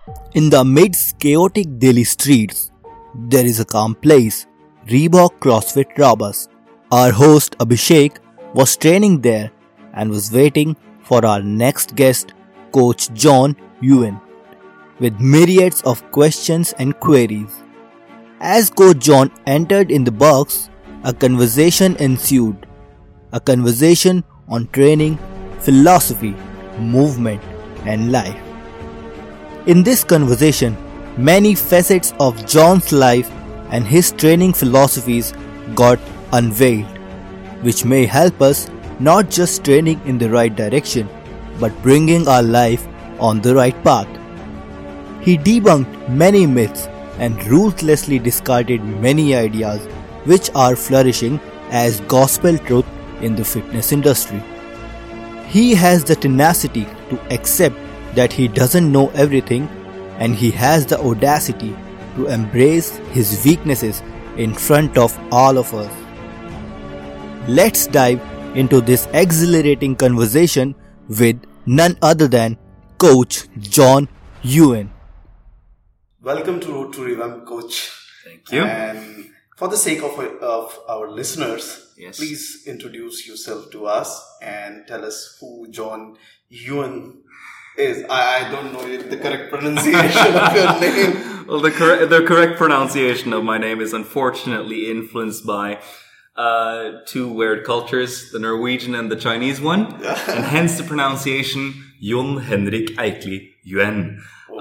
In the midst chaotic Delhi streets, there is a calm place, Reebok CrossFit Rabas. Our host Abhishek was training there and was waiting for our next guest, Coach John Yuen, with myriads of questions and queries. As Coach John entered in the box, a conversation ensued. A conversation on training, philosophy, movement, and life. In this conversation, many facets of John's life and his training philosophies got unveiled, which may help us not just training in the right direction, but bringing our life on the right path. He debunked many myths and ruthlessly discarded many ideas which are flourishing as gospel truth in the fitness industry. He has the tenacity to accept that he doesn't know everything, and he has the audacity to embrace his weaknesses in front of all of us. Let's dive into this exhilarating conversation with none other than Coach John Yuen. Welcome to Road to Revamp, Coach. Thank you. And for the sake of our listeners, Yes. please introduce yourself to us and tell us who John Yuen is. I don't know the correct pronunciation of your name. Well, the correct pronunciation of my name is unfortunately influenced by two weird cultures, the Norwegian and the Chinese one, and hence the pronunciation Jon Henrik Eikli Yuen.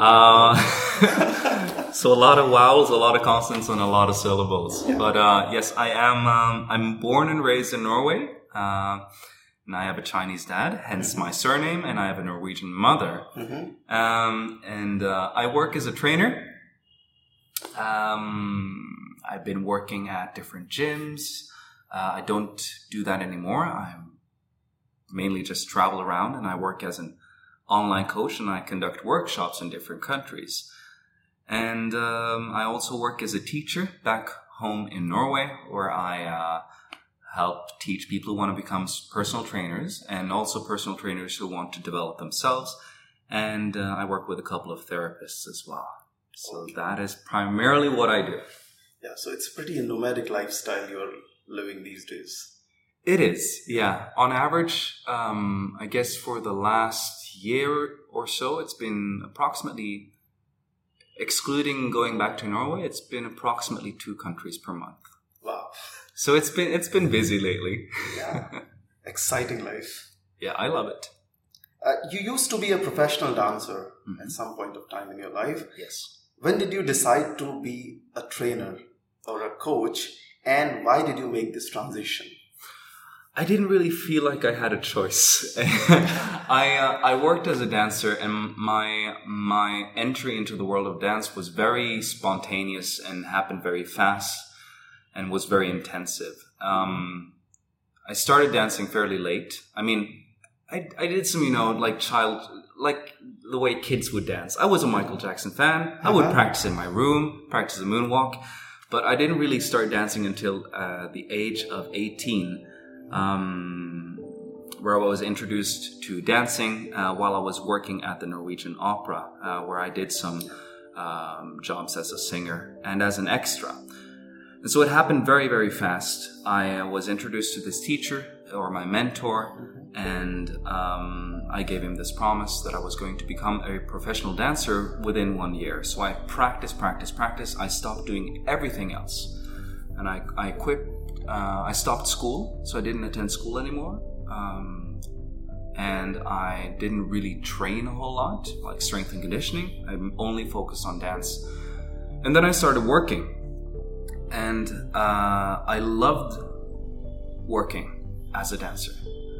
So a lot of vowels, a lot of consonants, and a lot of syllables. Yeah. But yes, I am. I'm born and raised in Norway, and I have a Chinese dad, hence my surname, and I have a Norwegian mother. And I work as a trainer. I've been working at different gyms. I don't do that anymore. I mainly just travel around, and I work as an online coach, and I conduct workshops in different countries. And I also work as a teacher back home in Norway, where I help teach people who want to become personal trainers, and also personal trainers who want to develop themselves. And I work with a couple of therapists as well. So that is primarily what I do. Yeah, so it's pretty a nomadic lifestyle you're living these days. It is, yeah. On average, I guess for the last year or so, it's been approximately, excluding going back to Norway, it's been approximately 2 countries per month. Wow. So it's been busy lately. Yeah. Exciting life. Yeah, I love it. You used to be a professional dancer at some point of time in your life. Yes. When did you decide to be a trainer or a coach, and why did you make this transition? I didn't really feel like I had a choice. I worked as a dancer, and my entry into the world of dance was very spontaneous and happened very fast and was very intensive. I started dancing fairly late. I mean, I did some, like the way kids would dance. I was a Michael Jackson fan. I would practice in my room, practice the moonwalk, but I didn't really start dancing until the age of 18. Where I was introduced to dancing while I was working at the Norwegian Opera, where I did some jobs as a singer and as an extra. And so it happened very, very fast. I was introduced to this teacher, or my mentor, and I gave him this promise that I was going to become a professional dancer within 1 year. So I practiced. I stopped doing everything else. And I quit. I stopped school, so I didn't attend school anymore. And I didn't really train a whole lot, like strength and conditioning. I only focused on dance. And then I started working. And I loved working as a dancer.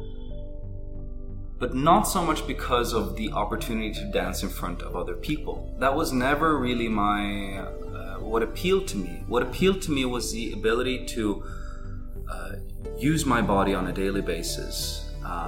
But not so much because of the opportunity to dance in front of other people. That was never really what appealed to me. What appealed to me was the ability to use my body on a daily basis.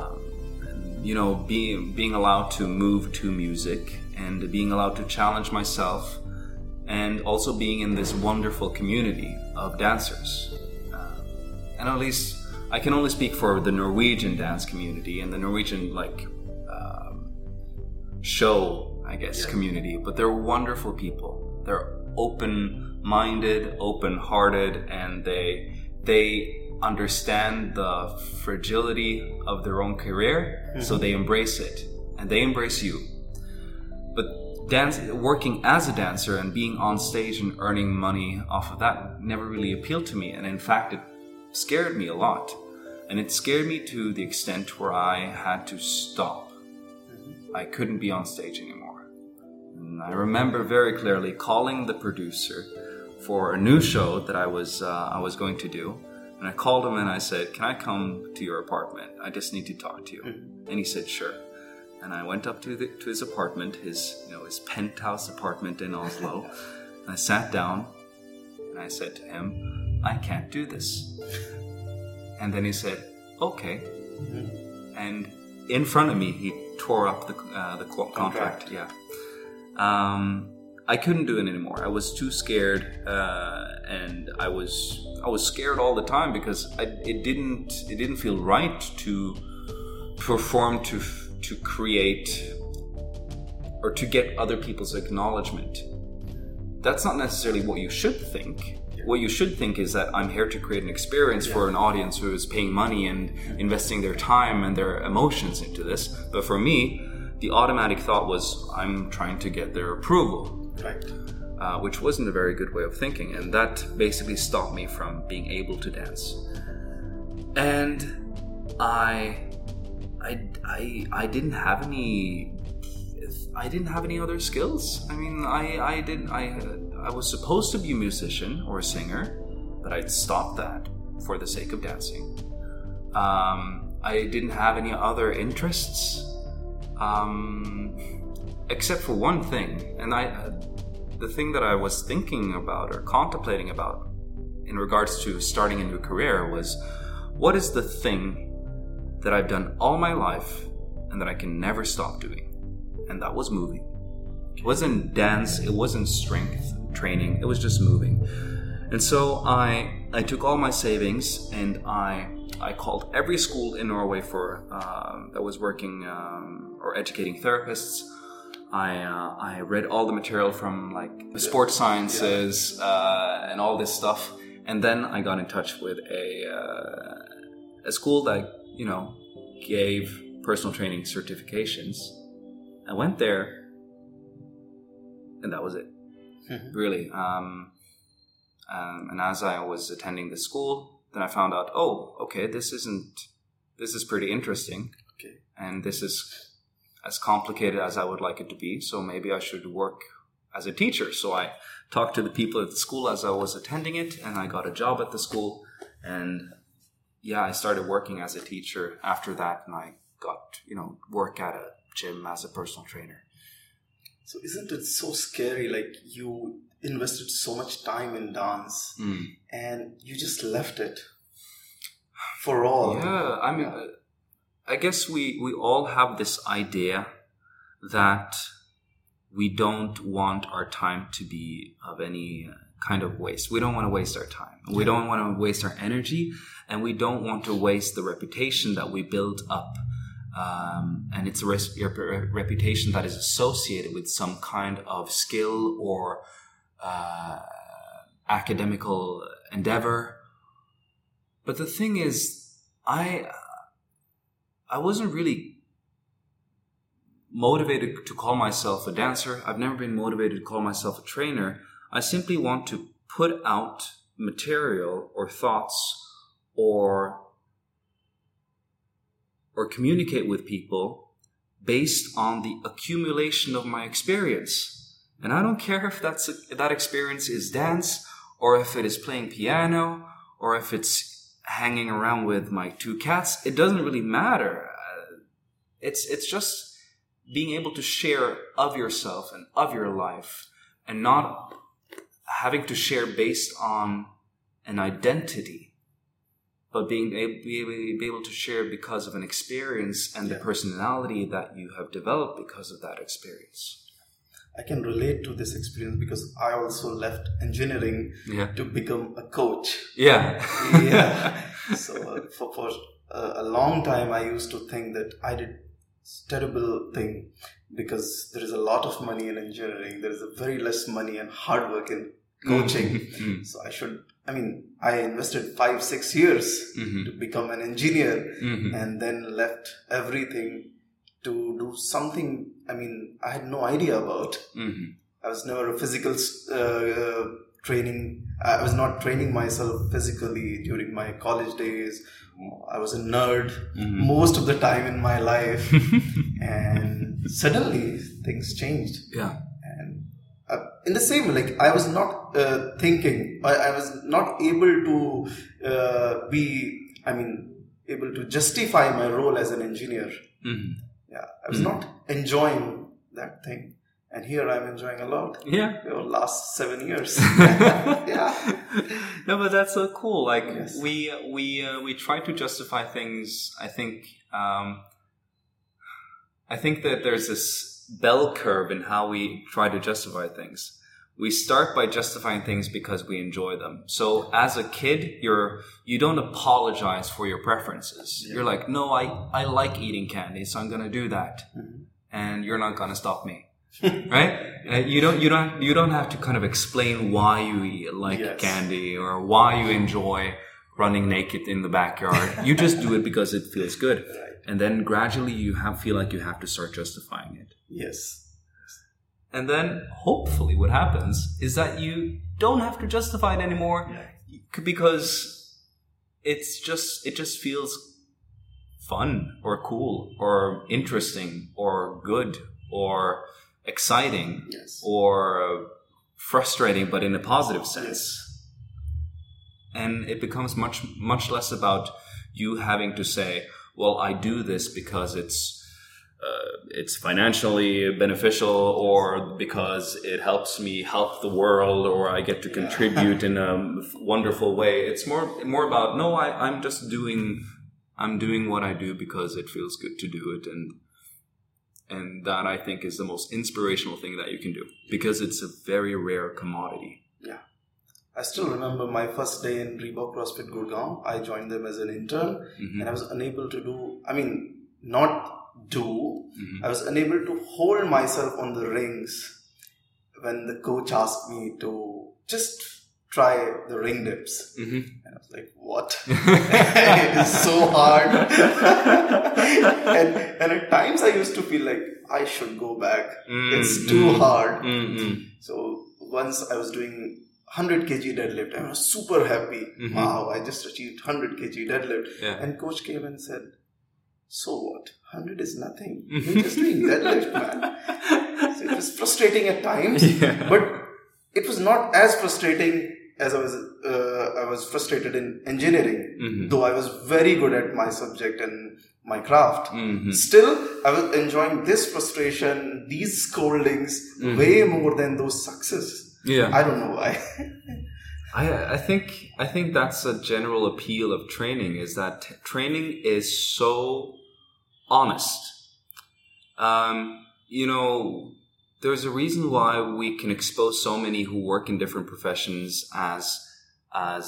Being allowed to move to music and being allowed to challenge myself, and also being in this wonderful community of dancers. And at least I can only speak for the Norwegian dance community and the Norwegian show I guess, community, but they're wonderful people. They're open-minded, open-hearted, and they understand the fragility of their own career, so they embrace it, and they embrace you. But working as a dancer and being on stage and earning money off of that never really appealed to me, and in fact, it scared me a lot. And it scared me to the extent where I had to stop. I couldn't be on stage anymore. And I remember very clearly calling the producer for a new show that I was going to do. And I called him and I said, "Can I come to your apartment? I just need to talk to you." And he said, "Sure." And I went up to his apartment, his penthouse apartment in Oslo. And I sat down and I said to him, "I can't do this." And then he said, "Okay." And in front of me, he tore up the contract. Yeah. I couldn't do it anymore. I was too scared, and I was scared all the time because it didn't feel right to perform to create or to get other people's acknowledgement. That's not necessarily what you should think. What you should think is that I'm here to create an experience for an audience who is paying money and investing their time and their emotions into this. But for me, the automatic thought was I'm trying to get their approval, which wasn't a very good way of thinking. And that basically stopped me from being able to dance. And I didn't have any other skills. I mean, I was supposed to be a musician or a singer, but I'd stopped that for the sake of dancing. I didn't have any other interests, except for one thing. And the thing that I was thinking about or contemplating about in regards to starting a new career was, what is the thing that I've done all my life and that I can never stop doing? And that was moving. It wasn't dance, it wasn't strength training, it was just moving. And so I took all my savings and I called every school in Norway that was working or educating therapists. I read all the material from like sports sciences and all this stuff. And then I got in touch with a school that, gave personal training certifications. I went there and that was it. Really. And as I was attending the school, then I found out, this is pretty interesting. Okay. And this is as complicated as I would like it to be. So maybe I should work as a teacher. So I talked to the people at the school as I was attending it, and I got a job at the school. And I started working as a teacher after that, and I got, work at a gym as a personal trainer. So isn't it so scary? Like, you invested so much time in dance and you just left it for all. Yeah, I mean, I guess we all have this idea that we don't want our time to be of any kind of waste. We don't want to waste our time. We don't want to waste our energy, and we don't want to waste the reputation that we build up. And it's a reputation that is associated with some kind of skill or academical endeavor. But the thing is, I wasn't really motivated to call myself a dancer. I've never been motivated to call myself a trainer. I simply want to put out material or thoughts or communicate with people based on the accumulation of my experience. And I don't care if that experience is dance, or if it is playing piano, or if it's hanging around with my 2 cats. It doesn't really matter. It's just being able to share of yourself and of your life, and not having to share based on an identity, but being able to share because of an experience and the personality that you have developed because of that experience. I can relate to this experience because I also left engineering to become a coach. So for a long time, I used to think that I did terrible thing, because there is a lot of money in engineering. There is a very less money and hard work in coaching. So I invested 5-6 years to become an engineer and then left everything to do something, I had no idea about. I was never a physical training. I was not training myself physically during my college days. I was a nerd most of the time in my life. And suddenly things changed. Yeah. And in the same way, I was not thinking, I was not able to able to justify my role as an engineer. Yeah, I was not enjoying that thing. And here I'm enjoying a lot. Yeah. Last 7 years. Yeah. No, but that's so cool. Like Yes. we try to justify things. I think that there's this bell curve in how we try to justify things. We start by justifying things because we enjoy them. So as a kid, you don't apologize for your preferences. Yeah. You're like, no, I like eating candy, so I'm gonna do that, and you're not gonna stop me. Right? You don't have to kind of explain why you like candy or why you enjoy running naked in the backyard. You just do it because it feels good. Right. And then gradually you feel like you have to start justifying it. Yes. And then hopefully what happens is that you don't have to justify it anymore because it just feels fun or cool or interesting or good or exciting or frustrating, but in a positive sense. And it becomes much less about you having to say, well, I do this because it's financially beneficial or because it helps me help the world or I get to contribute in a wonderful way. It's more about, no, I'm doing what I do because it feels good to do it. And that, I think, is the most inspirational thing that you can do because it's a very rare commodity. Yeah. I still remember my first day in Reebok CrossFit Gurgaon. I joined them as an intern and I was unable to do, I was unable to hold myself on the rings when the coach asked me to just try the ring dips. And I was like, what? It is so hard. and at times I used to feel like I should go back. It's too hard. So once I was doing 100 kg deadlift, I was super happy. Wow, I just achieved 100 kg deadlift. Yeah. And coach came and said, so what? 100 is nothing. You're just doing deadlift, man. So it was frustrating at times, but it was not as frustrating as I was frustrated in engineering, though I was very good at my subject and my craft. Still, I was enjoying this frustration, these scoldings way more than those successes. Yeah. I don't know why. I think that's a general appeal of training, is that training is so honest. There's a reason why we can expose so many who work in different professions as I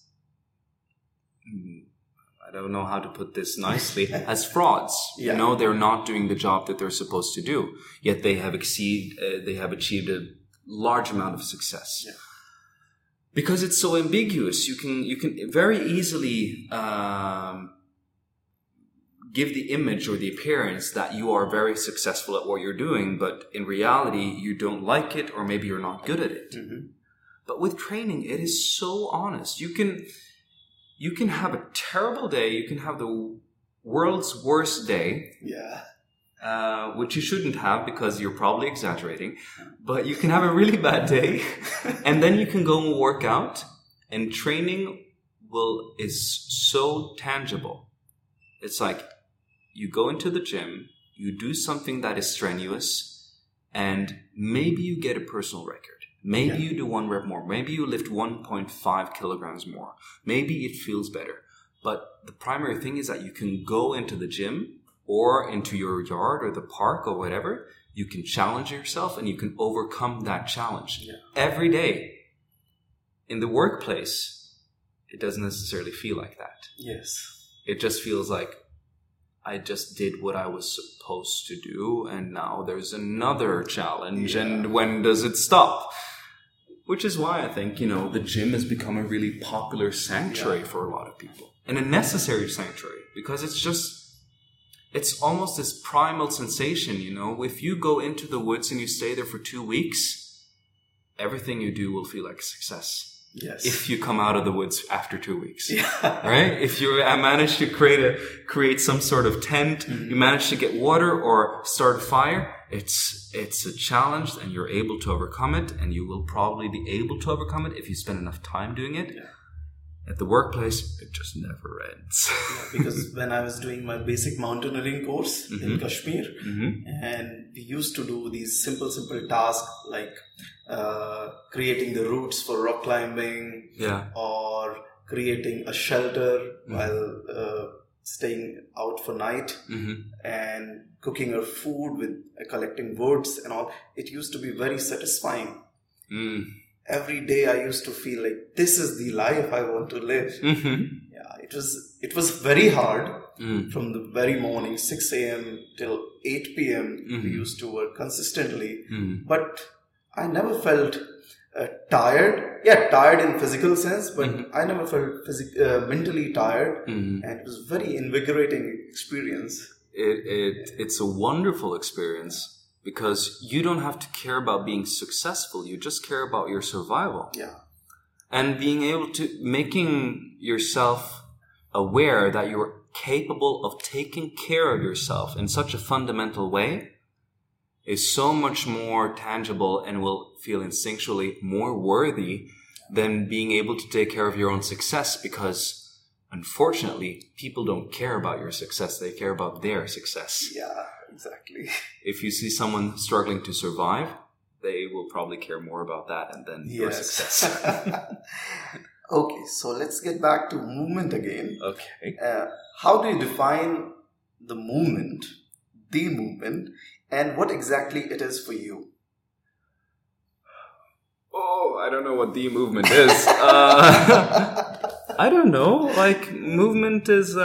don't know how to put this nicely, as frauds. Yeah. They're not doing the job that they're supposed to do, yet they have achieved a large amount of success. Yeah. Because it's so ambiguous, you can very easily give the image or the appearance that you are very successful at what you're doing, but in reality, you don't like it, or maybe you're not good at it. But with training, it is so honest. You can have a terrible day. You can have the world's worst day. Yeah. Which you shouldn't have because you're probably exaggerating. But you can have a really bad day, and then you can go and work out. And training is so tangible. It's like you go into the gym, you do something that is strenuous, and maybe you get a personal record. Maybe you do 1 rep more. Maybe you lift 1.5 kilograms more. Maybe it feels better. But the primary thing is that you can go into the gym or into your yard or the park or whatever. You can challenge yourself and you can overcome that challenge every day. In the workplace, it doesn't necessarily feel like that. Yes. It just feels like I just did what I was supposed to do, and now there's another challenge, and when does it stop? Which is why I think, the gym has become a really popular sanctuary for a lot of people. And a necessary sanctuary, because it's almost this primal sensation, If you go into the woods and you stay there for 2 weeks, everything you do will feel like a success. Yes. If you come out of the woods after 2 weeks, right? If you manage to create some sort of tent, you manage to get water or start a fire, it's a challenge, and you're able to overcome it, and you will probably be able to overcome it if you spend enough time doing it. Yeah. At the workplace, it just never ends. Because when I was doing my basic mountaineering course in Kashmir, and we used to do these simple tasks like creating the routes for rock climbing, or creating a shelter while staying out for night, and cooking our food with collecting woods and all. It used to be very satisfying. Every day I used to feel like this is the life I want to live. It was very hard. From the very morning, 6 a.m. till 8 p.m. We used to work consistently. But I never felt tired. Yeah, tired in physical sense, but I never felt mentally tired. And it was a very invigorating experience. It's a wonderful experience. Because you don't have to care about being successful. You just care about your survival. Yeah. And being able to, making yourself aware that you're capable of taking care of yourself in such a fundamental way is so much more tangible and will feel instinctually more worthy than being able to take care of your own success. Because unfortunately, people don't care about your success. They care about their success. Yeah. Exactly. If you see someone struggling to survive, they will probably care more about that and then your success. Okay, so let's get back to movement again. Okay. How do you define the movement, and what exactly it is for you? Oh, I don't know what the movement is. I don't know. Like, movement is...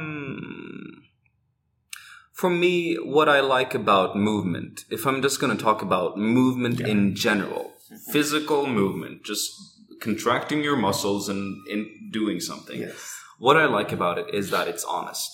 For me, what I like about movement, if I'm just going to talk about movement in general, physical movement, just contracting your muscles and in doing something. Yes. What I like about it is that it's honest.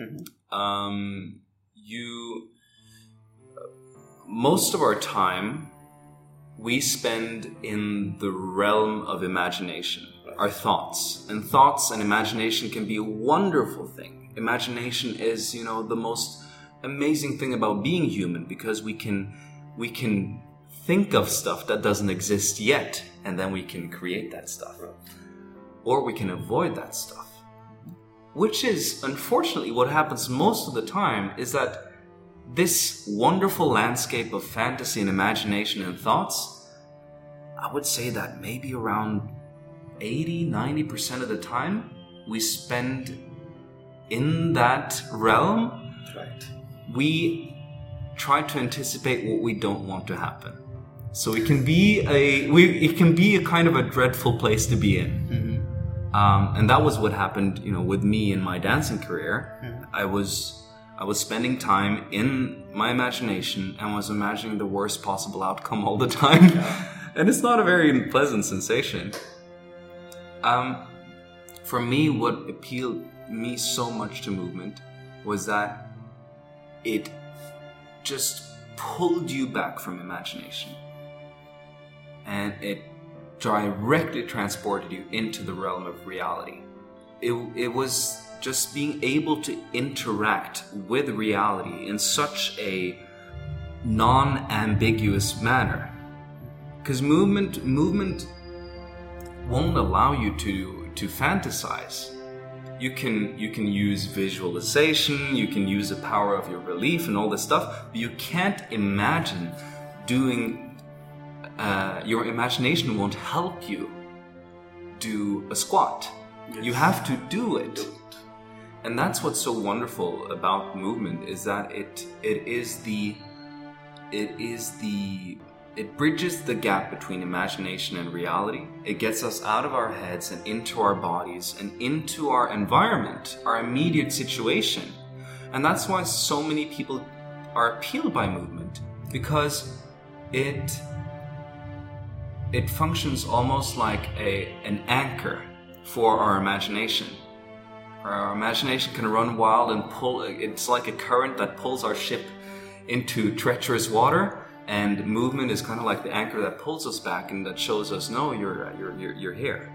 Most of our time we spend in the realm of imagination, our thoughts. And thoughts and imagination can be a wonderful thing. Imagination is, the most amazing thing about being human, because we can think of stuff that doesn't exist yet, and then we can create that stuff. Or we can avoid that stuff. Which is, unfortunately, what happens most of the time, is that this wonderful landscape of fantasy and imagination and thoughts, I would say that maybe around 80-90% of the time we spend in that realm. Right. We try to anticipate what we don't want to happen. So it can be a kind of a dreadful place to be in. And that was what happened, with me in my dancing career. I was spending time in my imagination and was imagining the worst possible outcome all the time. And it's not a very pleasant sensation. For me, what appealed me so much to movement was that it just pulled you back from imagination, and it directly transported you into the realm of reality. It was just being able to interact with reality in such a non-ambiguous manner, because movement won't allow you to fantasize. You can use visualization, you can use the power of your belief and all this stuff, but you can't imagine doing, your imagination won't help you do a squat. Yes. You have to do it. And that's what's so wonderful about movement, is that it bridges the gap between imagination and reality. It gets us out of our heads and into our bodies and into our environment, our immediate situation. And that's why so many people are appealed by movement, because it functions almost like an anchor for our imagination. Our imagination can run wild and pull. It's like a current that pulls our ship into treacherous water, and movement is kind of like the anchor that pulls us back and that shows us, no, you're here.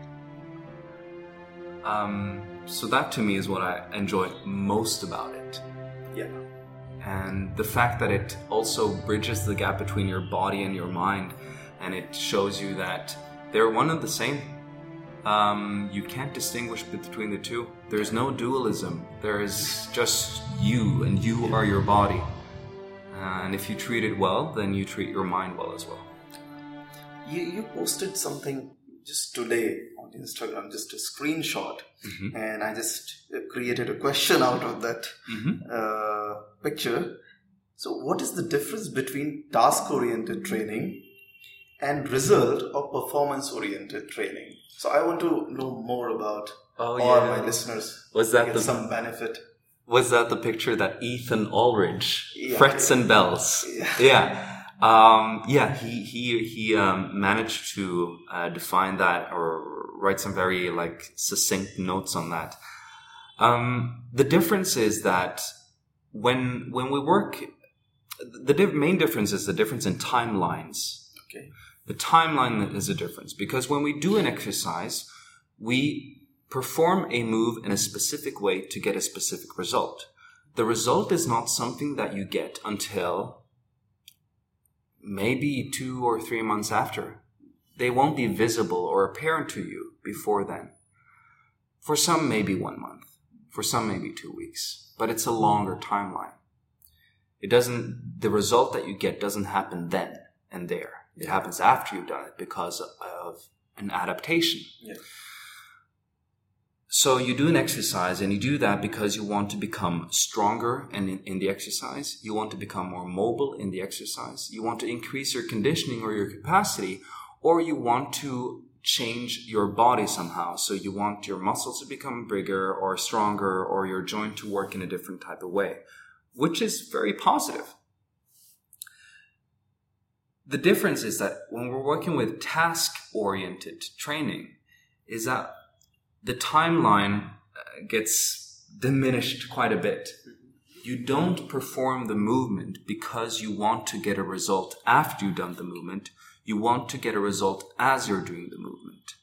So that to me is what I enjoy most about it. Yeah. And the fact that it also bridges the gap between your body and your mind, and it shows you that they're one and the same. You can't distinguish between the two. There's no dualism. There is just you, and you are your body. And if you treat it well, then you treat your mind well as well. You posted something just today on Instagram, just a screenshot, and I just created a question out of that picture. So what is the difference between task-oriented training and result or performance-oriented training? So I want to know more about all my listeners. Was that get some benefit? Was that the picture that Ethan Ulrich, Frets and Bells? He managed to define that or write some very succinct notes on that. The difference is that when we work, the main difference is the difference in timelines. Okay. The timeline is a difference, because when we do an exercise, we perform a move in a specific way to get a specific result. The result is not something that you get until maybe 2 or 3 months after. They won't be visible or apparent to you before then. For some, maybe 1 month. For some, maybe 2 weeks. But it's a longer timeline. The result that you get doesn't happen then and there. It happens after you've done it because of an adaptation. Yeah. So you do an exercise, and you do that because you want to become stronger in the exercise. You want to become more mobile in the exercise. You want to increase your conditioning or your capacity, or you want to change your body somehow. So you want your muscles to become bigger or stronger, or your joint to work in a different type of way, which is very positive. The difference is that when we're working with task-oriented training, is that the timeline gets diminished quite a bit. You don't perform the movement because you want to get a result after you've done the movement. You want to get a result as you're doing the movement.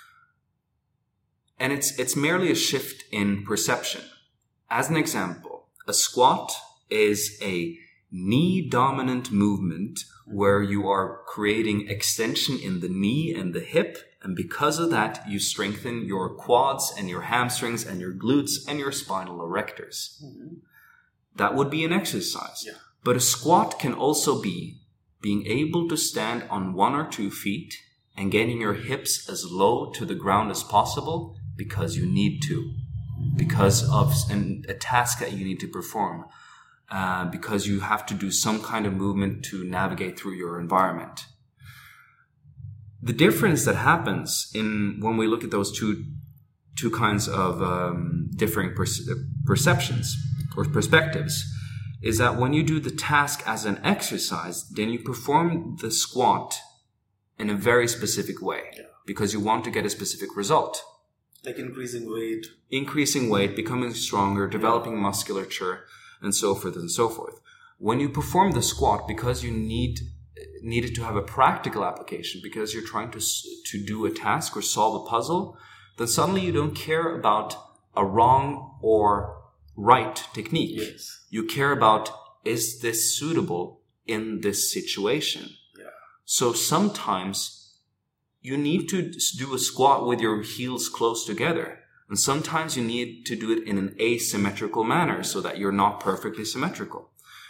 And it's merely a shift in perception. As an example, a squat is a knee-dominant movement where you are creating extension in the knee and the hip, and because of that, you strengthen your quads and your hamstrings and your glutes and your spinal erectors. Mm-hmm. That would be an exercise. Yeah. But a squat can also be being able to stand on 1 or 2 feet and getting your hips as low to the ground as possible because you need to, because of a task that you need to perform. Because you have to do some kind of movement to navigate through your environment. The difference that happens when we look at those two kinds of differing perceptions or perspectives is that when you do the task as an exercise, then you perform the squat in a very specific way because you want to get a specific result. Like increasing weight. Increasing weight, becoming stronger, developing musculature, and so forth and so forth. When you perform the squat because you needed to have a practical application, because you're trying to do a task or solve a puzzle, then suddenly you don't care about a wrong or right technique. Yes. You care about, is this suitable in this situation? Yeah. So sometimes you need to do a squat with your heels close together. And sometimes you need to do it in an asymmetrical manner so that you're not perfectly symmetrical.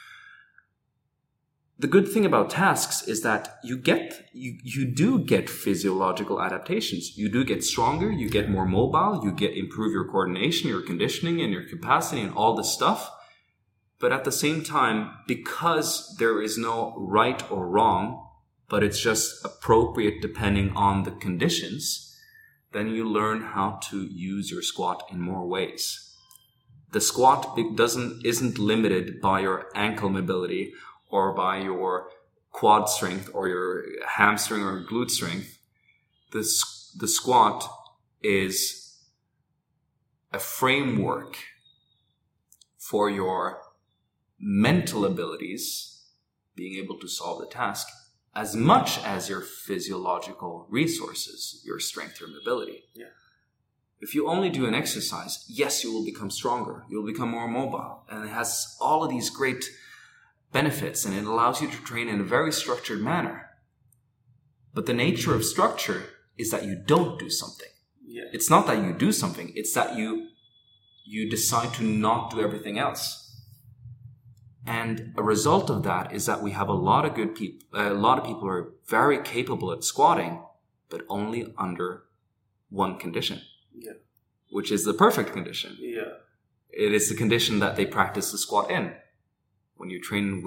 The good thing about tasks is that you do get physiological adaptations. You do get stronger, you get more mobile, you improve your coordination, your conditioning, and your capacity and all this stuff. But at the same time, because there is no right or wrong, but it's just appropriate depending on the conditions, then you learn how to use your squat in more ways. The squat isn't limited by your ankle mobility or by your quad strength or your hamstring or glute strength. The squat is a framework for your mental abilities, being able to solve the task, as much as your physiological resources, your strength or mobility. Yeah. If you only do an exercise, yes, you will become stronger. You'll become more mobile. And it has all of these great benefits, and it allows you to train in a very structured manner. But the nature of structure is that you don't do something. Yeah. It's not that you do something. It's that you decide to not do everything else. And a result of that is that we have a lot of good people. A lot of people are very capable at squatting, but only under one condition. Yeah. Which is the perfect condition. Yeah. It is the condition that they practice the squat in. When you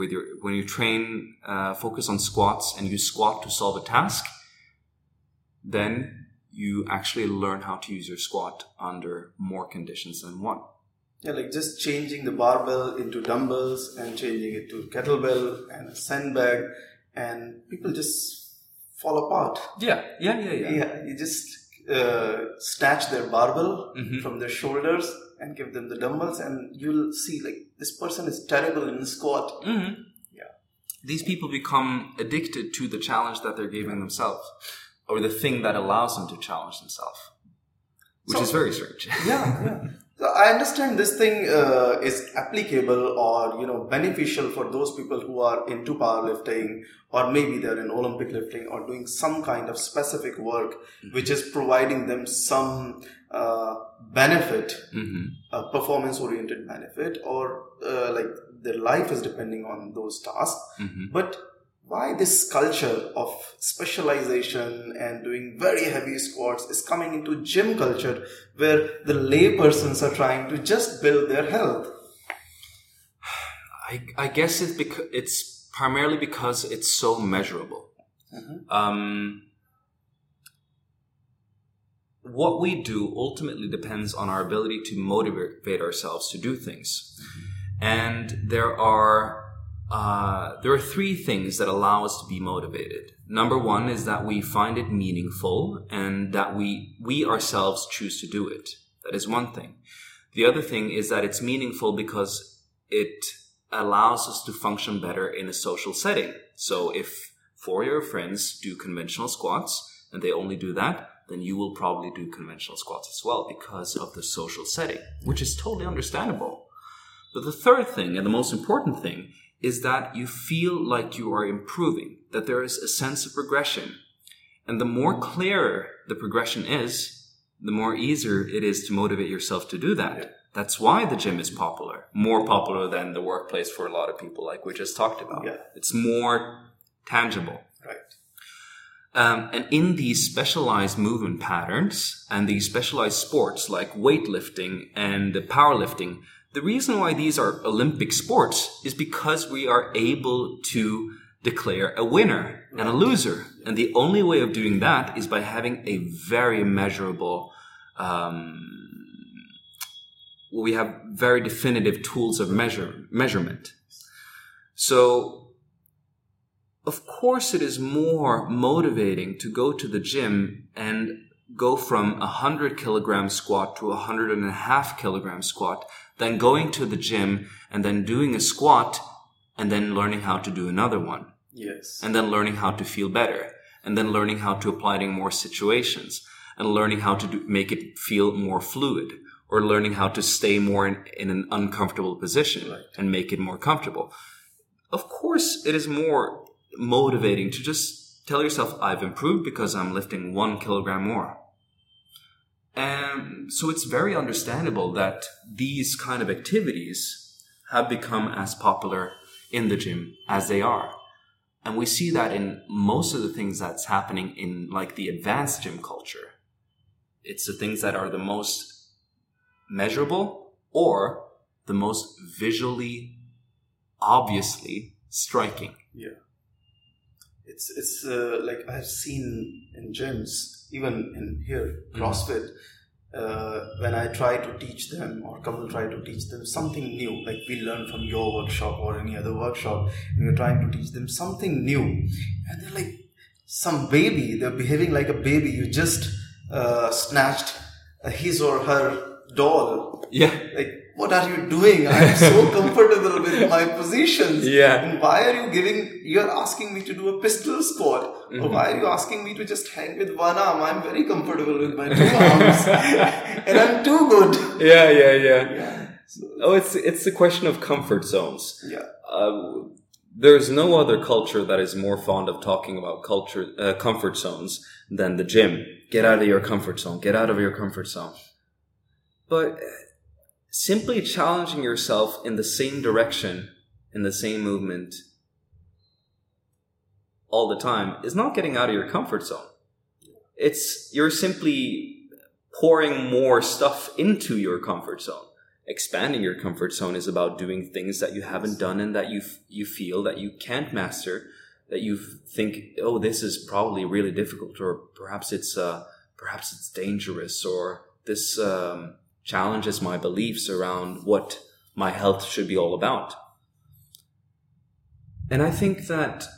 focus on squats and you squat to solve a task, then you actually learn how to use your squat under more conditions than one. Yeah, like just changing the barbell into dumbbells and changing it to kettlebell and a sandbag, and people just fall apart. Yeah. Yeah, you just snatch their barbell from their shoulders and give them the dumbbells, and you'll see like this person is terrible in the squat. Mm-hmm. Yeah. These people become addicted to the challenge that they're giving themselves, or the thing that allows them to challenge themselves, which is very strange. Yeah. So I understand this thing is applicable or beneficial for those people who are into powerlifting, or maybe they're in Olympic lifting or doing some kind of specific work which is providing them some benefit, performance-oriented benefit, or like their life is depending on those tasks. But why this culture of specialization and doing very heavy squats is coming into gym culture, where the lay persons are trying to just build their health? I guess it's primarily because it's so measurable. What we do ultimately depends on our ability to motivate ourselves to do things. And there are three things that allow us to be motivated. Number one is that we find it meaningful and that we ourselves choose to do it. That is one thing. The other thing is that it's meaningful because it allows us to function better in a social setting. So if 4 of your friends do conventional squats and they only do that, then you will probably do conventional squats as well because of the social setting, which is totally understandable. But the third thing, and the most important thing, is that you feel like you are improving, that there is a sense of progression. And the more clearer the progression is, the more easier it is to motivate yourself to do that. That's why the gym is popular, more popular than the workplace for a lot of people, like we just talked about. Yeah. It's more tangible. Right. And in these specialized movement patterns and these specialized sports like weightlifting and powerlifting, the reason why these are Olympic sports is because we are able to declare a winner and a loser. And the only way of doing that is by having a very measurable, we have very definitive tools of measurement. So, of course, it is more motivating to go to the gym and go from 100 kilogram squat to 100.5 kilogram squat than going to the gym and then doing a squat and then learning how to do another one. Yes. And then learning how to feel better, and then learning how to apply it in more situations, and learning how to make it feel more fluid, or learning how to stay more in an uncomfortable position and make it more comfortable. Of course, it is more motivating to just tell yourself, I've improved because I'm lifting 1 kilogram more. And so it's very understandable that these kind of activities have become as popular in the gym as they are. And we see that in most of the things that's happening in like the advanced gym culture. It's the things that are the most measurable or the most visually, obviously striking. Yeah. It's like I've seen in gyms, even in here, CrossFit, when I try to teach them, or Kamal try to teach them something new, like we learn from your workshop or any other workshop, and we're trying to teach them something new, and they're like some baby, they're behaving like a baby. You just snatched his or her doll. Yeah. Like, what are you doing? I'm so comfortable with my positions. Yeah. And why are you're asking me to do a pistol squat? Or why are you asking me to just hang with one arm? I'm very comfortable with my 2 arms. And I'm too good. Yeah. Oh, it's a question of comfort zones. Yeah. There's no other culture that is more fond of talking about comfort zones than the gym. Get out of your comfort zone. Get out of your comfort zone. But simply challenging yourself in the same direction, in the same movement, all the time is not getting out of your comfort zone. You're simply pouring more stuff into your comfort zone. Expanding your comfort zone is about doing things that you haven't done and that you feel that you can't master, that you think, oh, this is probably really difficult, or perhaps it's dangerous, or this challenges my beliefs around what my health should be all about. And I think that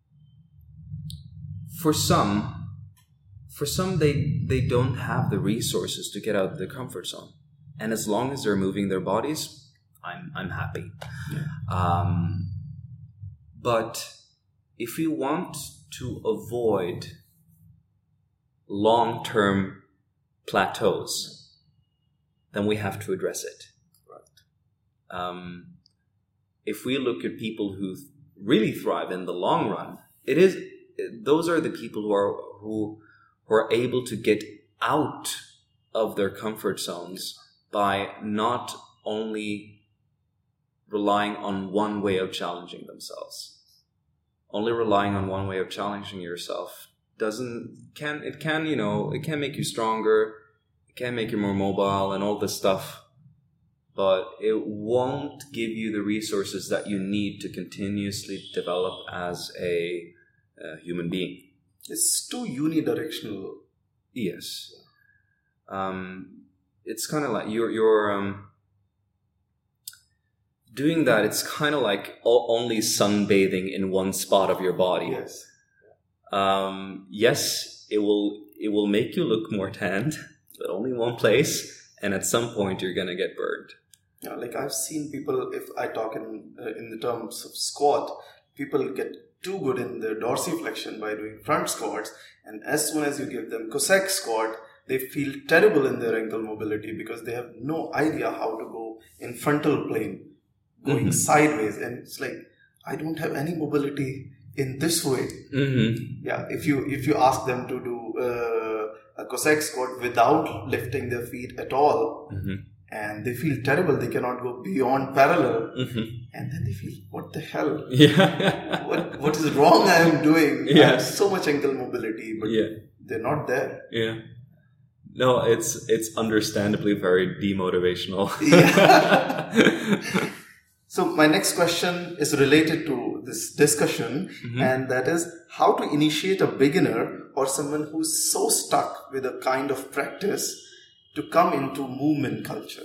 for some they don't have the resources to get out of their comfort zone. And as long as they're moving their bodies, I'm happy. Yeah. But if we want to avoid long-term plateaus, then we have to address it. Right. If we look at people who really thrive in the long run, those are the people who are able to get out of their comfort zones by not only relying on one way of challenging themselves. Only relying on one way of challenging yourself can make you stronger, it can make you more mobile and all this stuff, but it won't give you the resources that you need to continuously develop as a human being. It's too unidirectional. Yes. It's kind of like you're doing that. It's kind of like only sunbathing in one spot of your body. Yes. Yes, it will make you look more tanned, but only one place, and at some point you're gonna get burned. Yeah, like I've seen people, if I talk in the terms of squat, people get too good in the dorsiflexion by doing front squats, and as soon as you give them Cossack squat, they feel terrible in their ankle mobility because they have no idea how to go in frontal plane, going sideways, and it's like, I don't have any mobility in this way. Mm-hmm. Yeah, if you ask them to do a Cossack squat without lifting their feet at all, and they feel terrible, they cannot go beyond parallel, and then they feel, what the hell? Yeah. what is wrong I am doing? Yeah. I have so much ankle mobility, but they're not there. Yeah. No, it's understandably very demotivational. Yeah. So my next question is related to this discussion, and that is how to initiate a beginner or someone who's so stuck with a kind of practice to come into movement culture.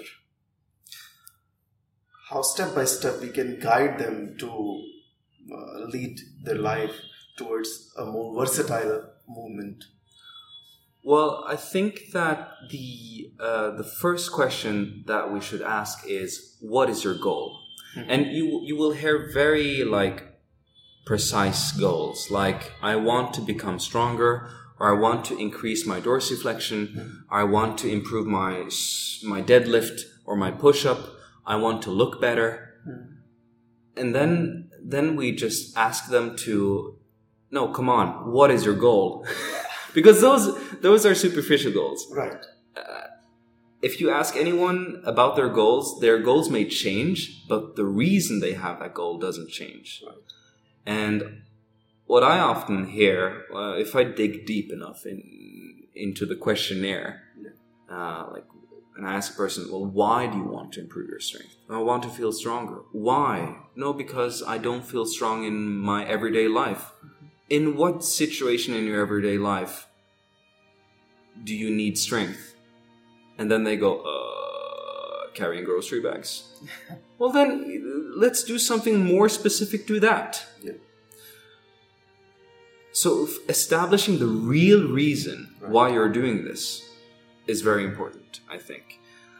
How step by step we can guide them to lead their life towards a more versatile movement. Well, I think that the first question that we should ask is, what is your goal? And you will hear very precise goals, like I want to become stronger, or I want to increase my dorsiflexion, or I want to improve my deadlift or my push-up, I want to look better. And then we just ask them to, no, come on, what is your goal? Because those are superficial goals. Right. If you ask anyone about their goals may change, but the reason they have that goal doesn't change. Right. And what I often hear, if I dig deep enough into the questionnaire, and I ask a person, well, why do you want to improve your strength? I want to feel stronger. Why? No, because I don't feel strong in my everyday life. In what situation in your everyday life do you need strength? And then they go, carrying grocery bags. Well, then let's do something more specific to that. Yeah. So establishing the real reason why you're doing this is very important, I think.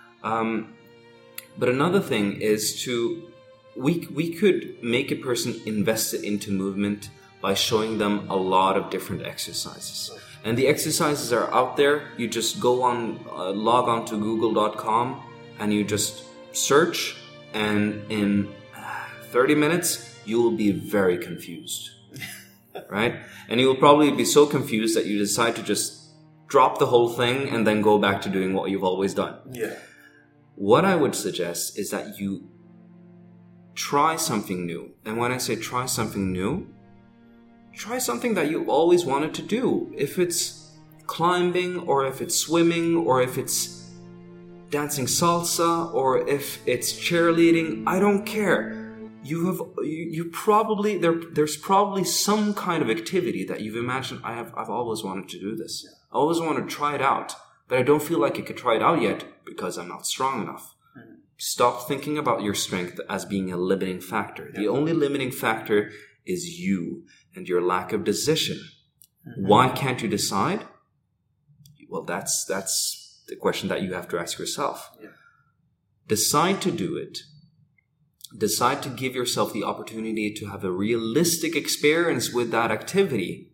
But another thing is we could make a person invested into movement by showing them a lot of different exercises. And the exercises are out there. You just go on, log on to google.com and you just search, and in 30 minutes, you will be very confused, right? And you will probably be so confused that you decide to just drop the whole thing and then go back to doing what you've always done. Yeah. What I would suggest is that you try something new. And when I say try something new, try something that you've always wanted to do. If it's climbing, or if it's swimming, or if it's dancing salsa, or if it's cheerleading, I don't care. You probably there's probably some kind of activity that you've imagined. I've always wanted to do this. Yeah. I always want to try it out, but I don't feel like I could try it out yet because I'm not strong enough. Mm-hmm. Stop thinking about your strength as being a limiting factor. Yeah. The only limiting factor is you and your lack of decision. Mm-hmm. Why can't you decide? Well, that's the question that you have to ask yourself. Yeah. Decide to do it. Decide to give yourself the opportunity to have a realistic experience with that activity.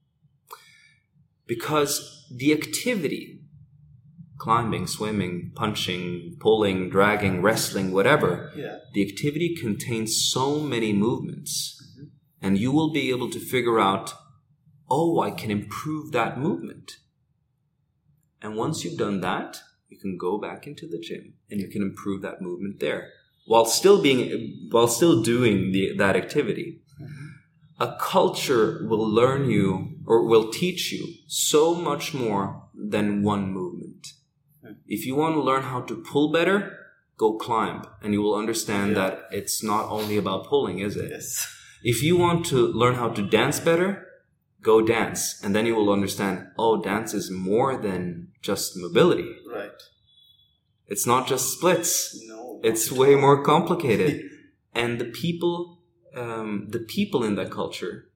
Because the activity, climbing, swimming, punching, pulling, dragging, wrestling, whatever, the activity contains so many movements. Mm-hmm. And you will be able to figure out, oh, I can improve that movement. And once you've done that, you can go back into the gym and you can improve that movement there while still doing that activity. Mm-hmm. A culture will learn you or will teach you so much more than one movement. Mm-hmm. If you want to learn how to pull better, go climb, and you will understand that it's not only about pulling, is it? Yes. If you want to learn how to dance better, go dance, and then you will understand, oh, dance is more than just mobility. Right. It's not just splits. No. It's way more complicated. And the people in that culture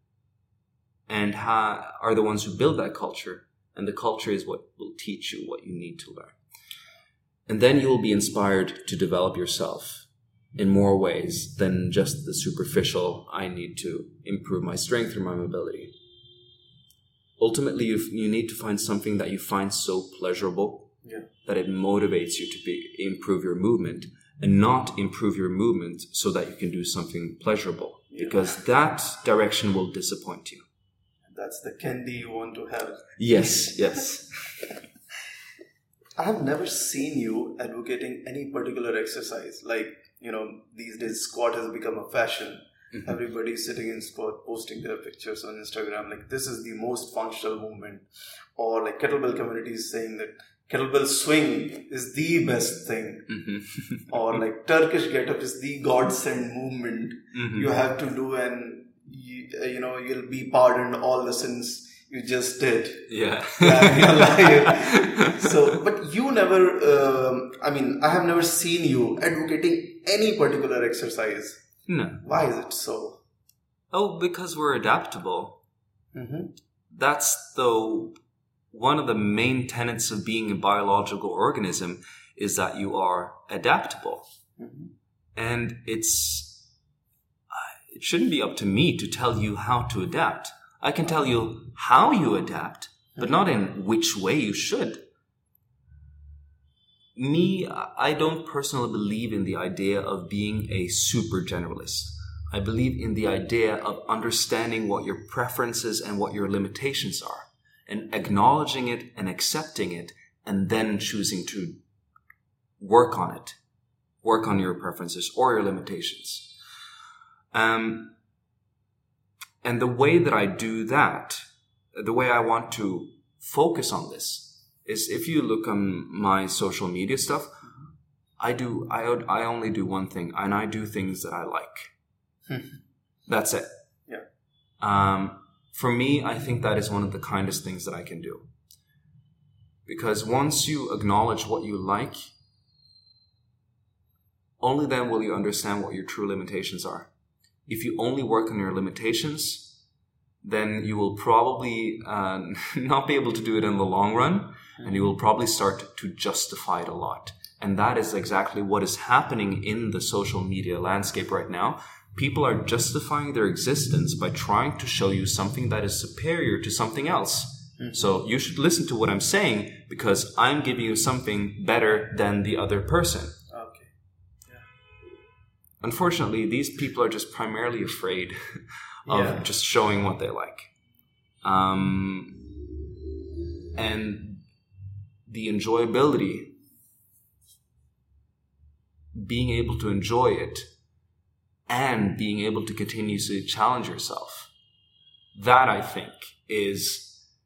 are the ones who build that culture. And the culture is what will teach you what you need to learn. And then you will be inspired to develop yourself in more ways than just the superficial, I need to improve my strength or my mobility. Ultimately, you need to find something that you find so pleasurable that it motivates you to improve your movement, and not improve your movement so that you can do something pleasurable, because that direction will disappoint you. That's the candy you want to have. Yes. I have never seen you advocating any particular exercise. Like, these days squat has become a fashion. Mm-hmm. Everybody's sitting in squat, posting their pictures on Instagram. Like, this is the most functional movement. Or like kettlebell community is saying that kettlebell swing is the best thing. Mm-hmm. Or like Turkish get-up is the godsend movement you have to do, and you'll be pardoned all the sins you just did. Yeah. In your life. So, but you never, I have never seen you advocating any particular exercise. No. Why is it so? Oh, because we're adaptable. Mm-hmm. That's one of the main tenets of being a biological organism is that you are adaptable. Mm-hmm. And it shouldn't be up to me to tell you how to adapt. I can tell you how you adapt, but not in which way you should. I don't personally believe in the idea of being a super generalist. I believe in the idea of understanding what your preferences and what your limitations are, and acknowledging it and accepting it, and then choosing to work on it. Work on your preferences or your limitations. And the way that I do that, the way I want to focus on this, is if you look on my social media stuff, I only do one thing, and I do things that I like. That's it. Yeah. For me, I think that is one of the kindest things that I can do. Because once you acknowledge what you like, only then will you understand what your true limitations are. If you only work on your limitations, then you will probably not be able to do it in the long run, and you will probably start to justify it a lot. And that is exactly what is happening in the social media landscape right now. People are justifying their existence by trying to show you something that is superior to something else. So you should listen to what I'm saying because I'm giving you something better than the other person. Okay. Yeah. Unfortunately, these people are just primarily afraid of just showing what they like. And the enjoyability, being able to enjoy it and being able to continuously challenge yourself, that I think is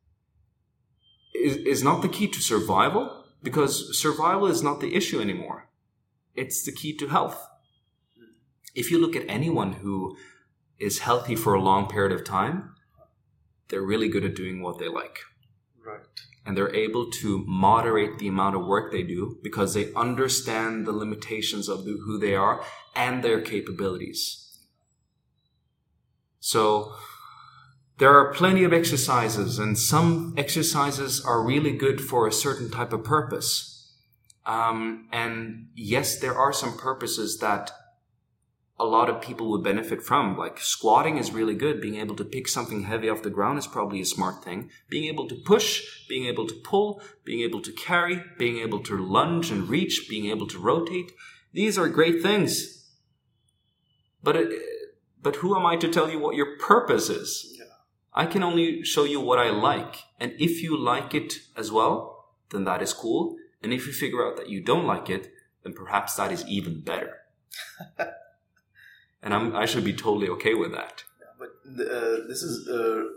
not the key to survival, because survival is not the issue anymore. It's the key to health. If you look at anyone who is healthy for a long period of time, they're really good at doing what they like. Right. And they're able to moderate the amount of work they do because they understand the limitations of who they are and their capabilities. So there are plenty of exercises, and some exercises are really good for a certain type of purpose. And yes, there are some purposes that a lot of people would benefit from. Like squatting is really good. Being able to pick something heavy off the ground is probably a smart thing. Being able to push, being able to pull, being able to carry, being able to lunge and reach, being able to rotate. These are great things. But who am I to tell you what your purpose is? Yeah. I can only show you what I like. And if you like it as well, then that is cool. And if you figure out that you don't like it, then perhaps that is even better. And I should be totally okay with that. Yeah, but this is,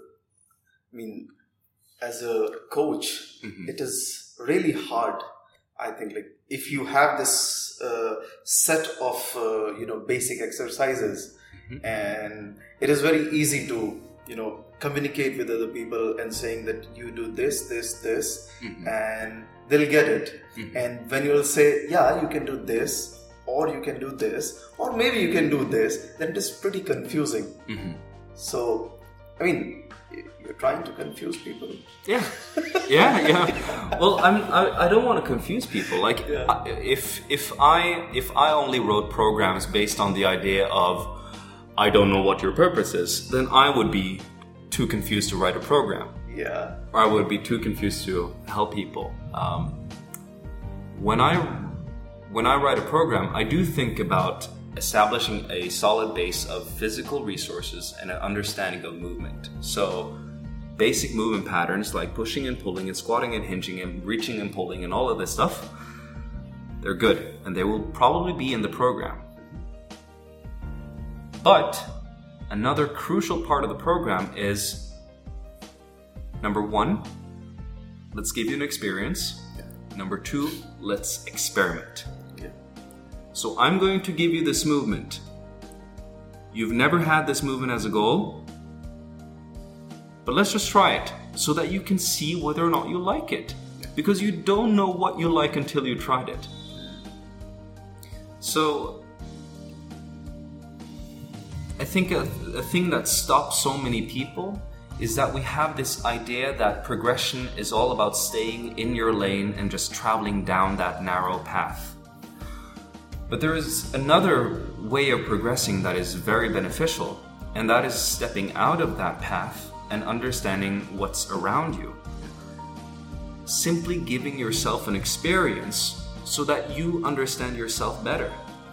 as a coach, it is really hard. I think, like, if you have this set of basic exercises, and it is very easy to communicate with other people and saying that you do this, and they'll get it. And when you'll say, yeah, you can do this, or you can do this, or maybe you can do this, then it is pretty confusing. So, you're trying to confuse people. Yeah. Well, I don't want to confuse people. Like, if I only wrote programs based on the idea of I don't know what your purpose is, then I would be too confused to write a program. Yeah. Or I would be too confused to help people. When I write a program, I do think about establishing a solid base of physical resources and an understanding of movement. So basic movement patterns like pushing and pulling and squatting and hinging and reaching and pulling and all of this stuff, they're good and they will probably be in the program. But another crucial part of the program is, number one, let's give you an experience. Number two, let's experiment. So I'm going to give you this movement. You've never had this movement as a goal, but let's just try it so that you can see whether or not you like it. Because you don't know what you like until you tried it. So I think a thing that stops so many people is that we have this idea that progression is all about staying in your lane and just traveling down that narrow path. But there is another way of progressing that is very beneficial, and that is stepping out of that path and understanding what's around you. Simply giving yourself an experience so that you understand yourself better.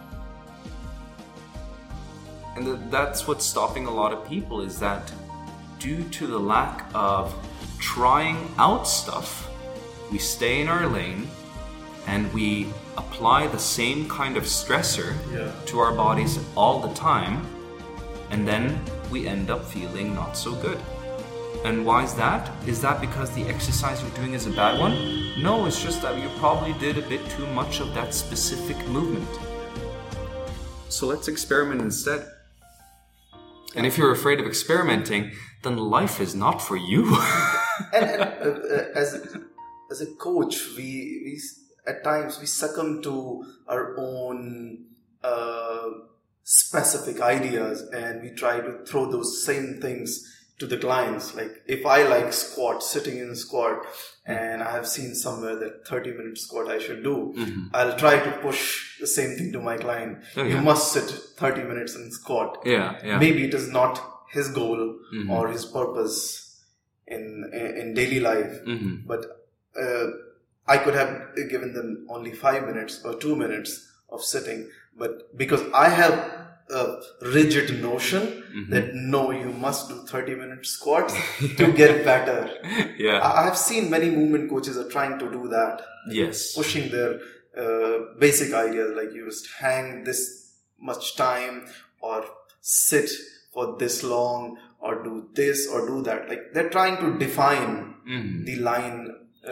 And that's what's stopping a lot of people, is that due to the lack of trying out stuff, we stay in our lane and we apply the same kind of stressor to our bodies all the time, and then we end up feeling not so good. And why is that? Is that because the exercise you're doing is a bad one? No, it's just that you probably did a bit too much of that specific movement. So let's experiment instead. And if you're afraid of experimenting, then life is not for you. and as as a coach, we at times we succumb to our own specific ideas, and we try to throw those same things to the clients. Like if I like squat, sitting in squat, and I have seen somewhere that 30-minute squat I should do, I'll try to push the same thing to my client. You must sit 30 minutes in squat. Maybe it is not his goal or his purpose in daily life, but I could have given them only 5 minutes or 2 minutes of sitting, but because I have a rigid notion that no, you must do 30-minute squats to get better. I have seen many movement coaches are trying to do that. Pushing their basic ideas, like you just hang this much time or sit for this long or do this or do that. Like they're trying to define the line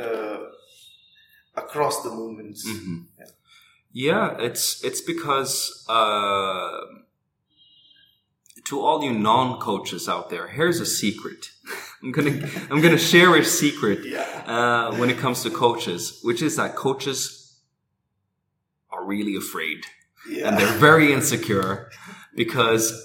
across the movements. It's because to all you non-coaches out there, here's a secret. I'm gonna share a secret when it comes to coaches, which is that coaches are really afraid and they're very insecure because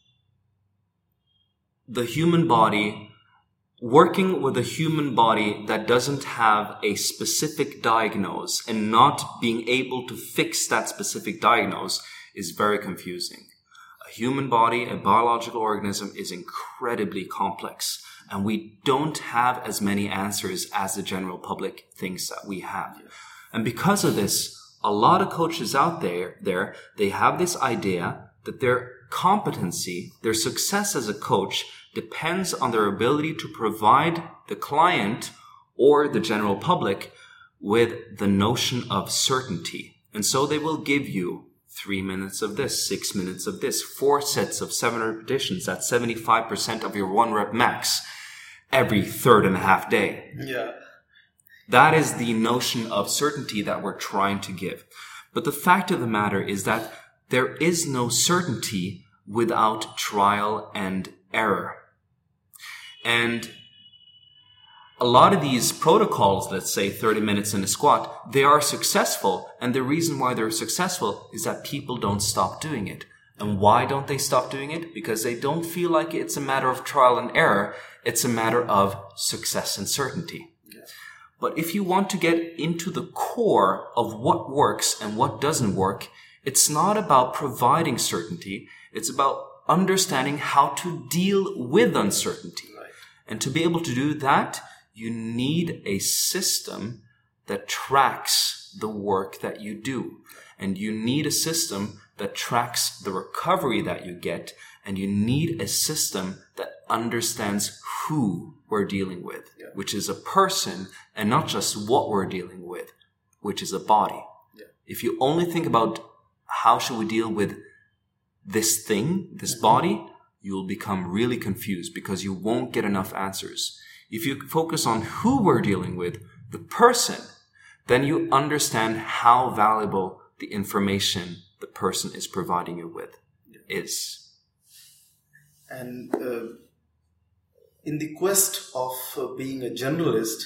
the human body, working with a human body that doesn't have a specific diagnose and not being able to fix that specific diagnose is very confusing. A human body, a biological organism, is incredibly complex, and we don't have as many answers as the general public thinks that we have. And because of this, a lot of coaches out there, they have this idea that their competency, their success as a coach depends on their ability to provide the client or the general public with the notion of certainty. And so they will give you 3 minutes of this, 6 minutes of this, 4 sets of 7 repetitions. That's 75% of your 1 rep max every third and a half day. That is the notion of certainty that we're trying to give. But the fact of the matter is that there is no certainty without trial and error. And a lot of these protocols, let's say 30 minutes in a squat, they are successful. And the reason why they're successful is that people don't stop doing it. And why don't they stop doing it? Because they don't feel like it's a matter of trial and error. It's a matter of success and certainty. But if you want to get into the core of what works and what doesn't work, it's not about providing certainty. It's about understanding how to deal with uncertainty. And to be able to do that, you need a system that tracks the work that you do. And you need a system that tracks the recovery that you get. And you need a system that understands who we're dealing with, which is a person, and not just what we're dealing with, which is a body. If you only think about how should we deal with this thing, this body, you'll become really confused because you won't get enough answers. If you focus on who we're dealing with, the person, then you understand how valuable the information the person is providing you with is. And in the quest of being a generalist,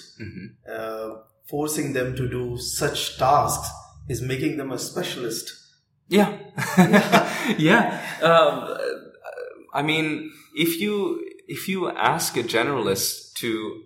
forcing them to do such tasks is making them a specialist. I mean, if you ask a generalist to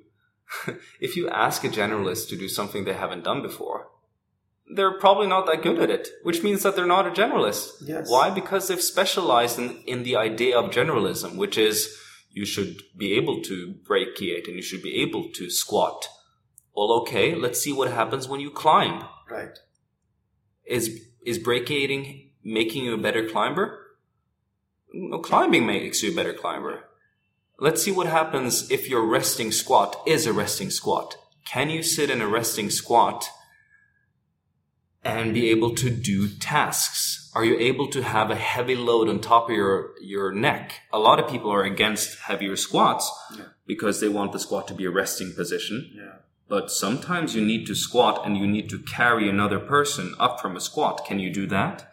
do something they haven't done before, they're probably not that good at it, which means that they're not a generalist. Why? Because they've specialized in the idea of generalism, which is you should be able to brachiate and you should be able to squat. Well, okay, let's see what happens when you climb. Right. Is brachiating making you a better climber? No, climbing makes you a better climber. Let's see what happens if your resting squat is a resting squat. Can you sit in a resting squat and be able to do tasks? Are you able to have a heavy load on top of your neck? A lot of people are against heavier squats because they want the squat to be a resting position. But sometimes you need to squat and you need to carry another person up from a squat. Can you do that?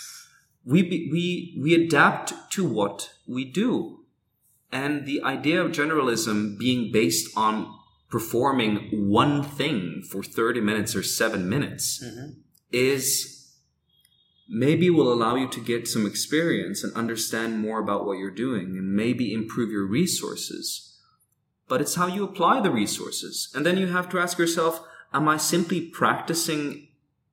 We adapt to what we do. And the idea of generalism being based on performing one thing for 30 minutes or 7 minutes is maybe will allow you to get some experience and understand more about what you're doing and maybe improve your resources. But it's how you apply the resources. And then you have to ask yourself, am I simply practicing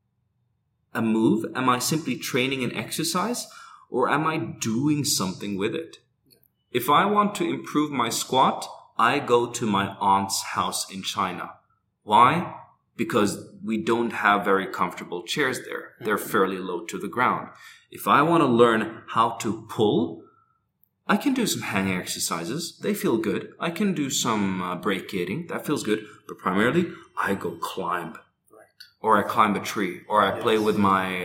a move? Am I simply training an exercise? Or am I doing something with it? If I want to improve my squat, I go to my aunt's house in China. Why? Because we don't have very comfortable chairs there. They're fairly low to the ground. If I want to learn how to pull, I can do some hanging exercises. They feel good. I can do some break gating. That feels good. But primarily, I go climb. Or I climb a tree. Or I play with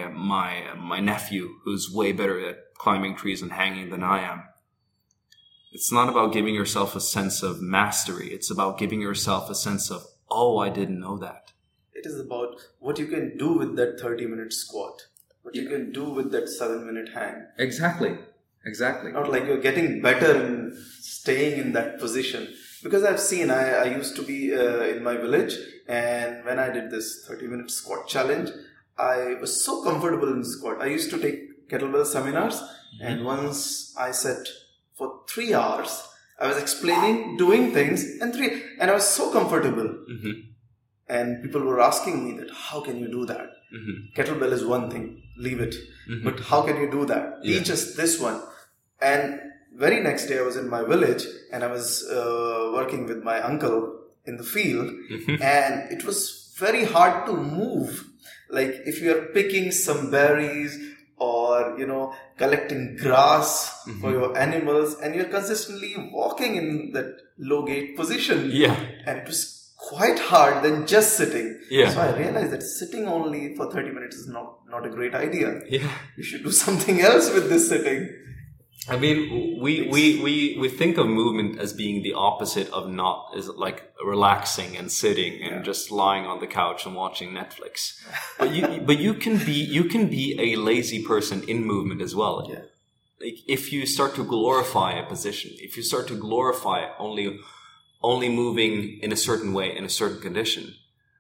my nephew, who's way better at climbing trees and hanging than I am. It's not about giving yourself a sense of mastery. It's about giving yourself a sense of, oh, I didn't know that. It is about what you can do with that 30-minute squat. What you can do with that 7-minute hang. Exactly. Not like you're getting better in staying in that position. Because I've seen, I used to be in my village, and when I did this 30-minute squat challenge, I was so comfortable in squat. I used to take kettlebell seminars, and once I sat for 3 hours, I was explaining, doing things, and I was so comfortable. And people were asking me that, how can you do that? Kettlebell is one thing, leave it. But how can you do that? Teach us this one. And very next day I was in my village and I was working with my uncle in the field, and it was very hard to move. Like if you are picking some berries or, collecting grass for your animals, and you're consistently walking in that low gait position. And it was quite hard than just sitting. So I realized that sitting only for 30 minutes is not a great idea. You should do something else with this sitting. I mean, we think of movement as being the opposite of like relaxing and sitting and just lying on the couch and watching Netflix. But you can be a lazy person in movement as well. Like if you start to glorify a position, if you start to glorify only moving in a certain way in a certain condition,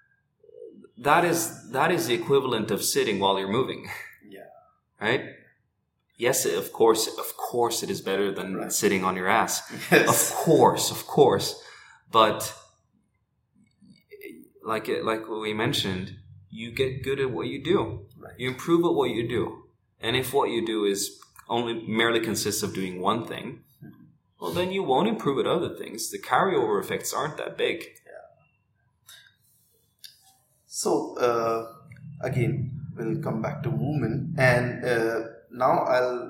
that is the equivalent of sitting while you're moving. Right? Yes, of course it is better than sitting on your ass. Of course. But like what we mentioned, you get good at what you do. You improve at what you do. And if what you do is only merely consists of doing one thing, well, then you won't improve at other things. The carryover effects aren't that big. So, again, we'll come back to movement, and now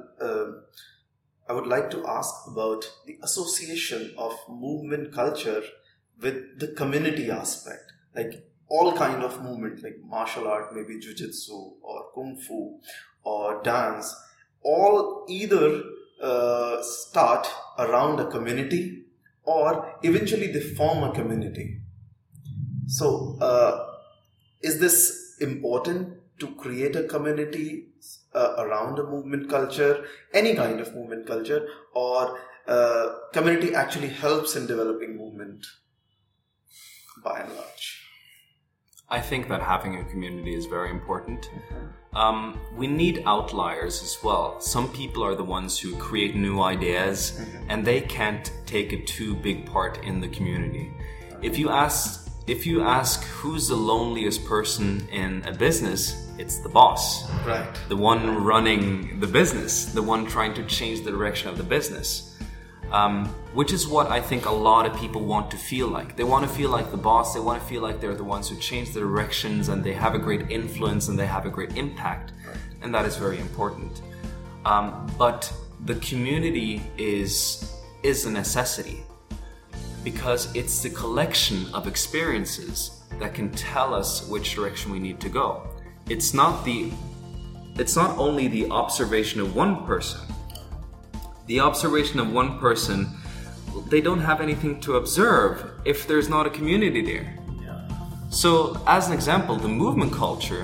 I would like to ask about the association of movement culture with the community aspect. Like all kind of movement, like martial art, maybe jiu-jitsu or kung fu or dance, all either start around a community or eventually they form a community. So, is this important to create a community around a movement culture, any kind of movement culture, or community actually helps in developing movement by and large? I think that having a community is very important. We need outliers as well. Some people are the ones who create new ideas and they can't take a too big part in the community. If you ask who's the loneliest person in a business, it's the boss. Right. The one running the business, the one trying to change the direction of the business. Which is what I think a lot of people want to feel like. They want to feel like the boss. They want to feel like they're the ones who change the directions and they have a great influence and they have a great impact. Right. And that is very important. But the community is a necessity because it's the collection of experiences that can tell us which direction we need to go. It's not only the observation of one person. The observation of one person, they don't have anything to observe if there's not a community there. So, as an example, the movement culture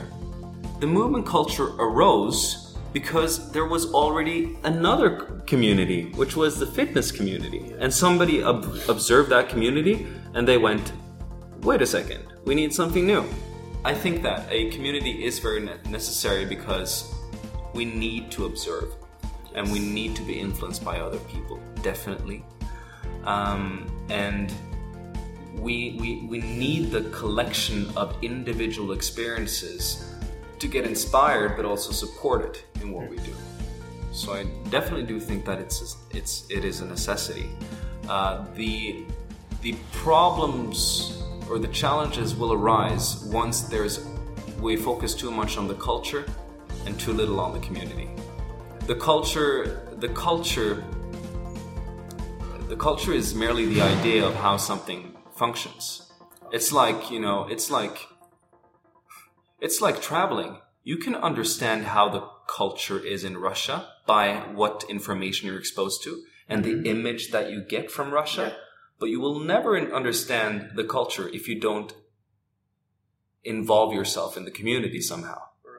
arose because there was already another community, which was the fitness community. And somebody observed that community and they went, wait a second, we need something new. I think that a community is very necessary because we need to observe and we need to be influenced by other people, definitely. And we need the collection of individual experiences to get inspired, but also supported in what we do. So I definitely do think that it is a necessity. The problems or the challenges will arise once we focus too much on the culture and too little on the community. The culture is merely the idea of how something functions. It's like traveling. You can understand how the culture is in Russia by what information you're exposed to and the image that you get from Russia, but you will never understand the culture if you don't involve yourself in the community somehow.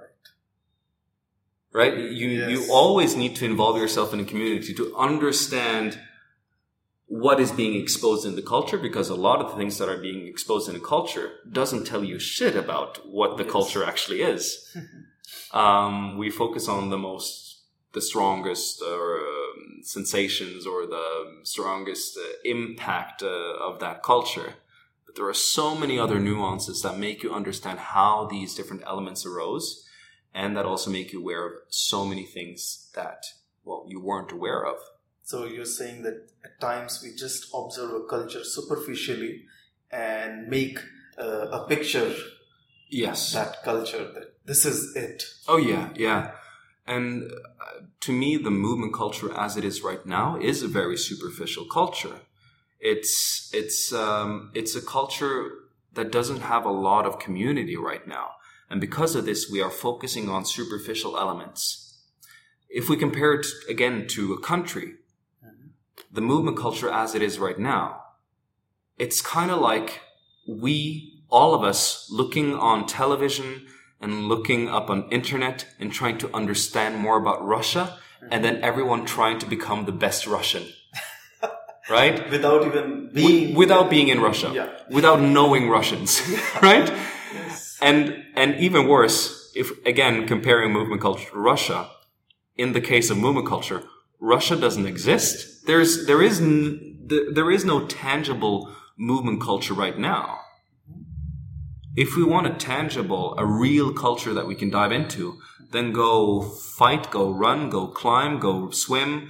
Right? You always need to involve yourself in a community to understand what is being exposed in the culture, because a lot of the things that are being exposed in a culture doesn't tell you shit about what the culture actually is. We focus on the strongest sensations or the strongest impact of that culture. But there are so many other nuances that make you understand how these different elements arose, and that also make you aware of so many things that, you weren't aware of. So you're saying that at times we just observe a culture superficially and make a picture. Yes. That culture, that this is it. Oh yeah. And to me, the movement culture as it is right now is a very superficial culture. It's a culture that doesn't have a lot of community right now. And because of this, we are focusing on superficial elements. If we compare it again to a country, the movement culture as it is right now, it's kind of like all of us looking on television and looking up on internet and trying to understand more about Russia, and then everyone trying to become the best Russian. Right? Without even being... Without being in Russia. Yeah. Without knowing Russians. Right? Yes. And even worse, if again comparing movement culture to Russia, in the case of movement culture, Russia doesn't exist. There is no tangible movement culture right now. If we want a real culture that we can dive into, then go fight, go run, go climb, go swim,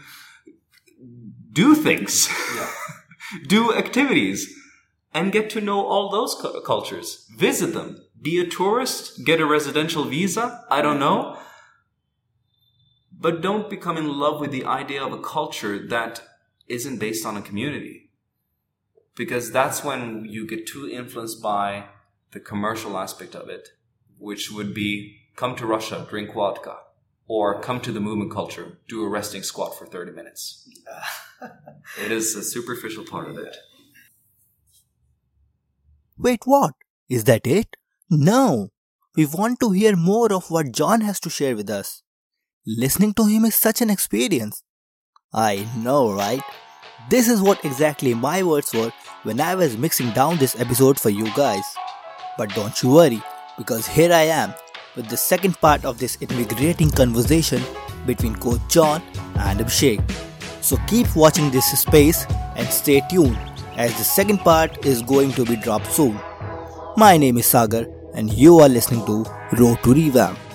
do things, do activities, and get to know all those cultures. Visit them. Be a tourist, get a residential visa, I don't know. But don't become in love with the idea of a culture that isn't based on a community. Because that's when you get too influenced by the commercial aspect of it, which would be come to Russia, drink vodka, or come to the movement culture, do a resting squat for 30 minutes. It is a superficial part of it. Wait, what? Is that it? No. We want to hear more of what John has to share with us. Listening to him is such an experience. I know, right? This is what exactly my words were when I was mixing down this episode for you guys. But don't you worry, because here I am with the second part of this invigorating conversation between Coach John and Abhishek. So keep watching this space and stay tuned, as the second part is going to be dropped soon. My name is Sagar and you are listening to Road to Revamp.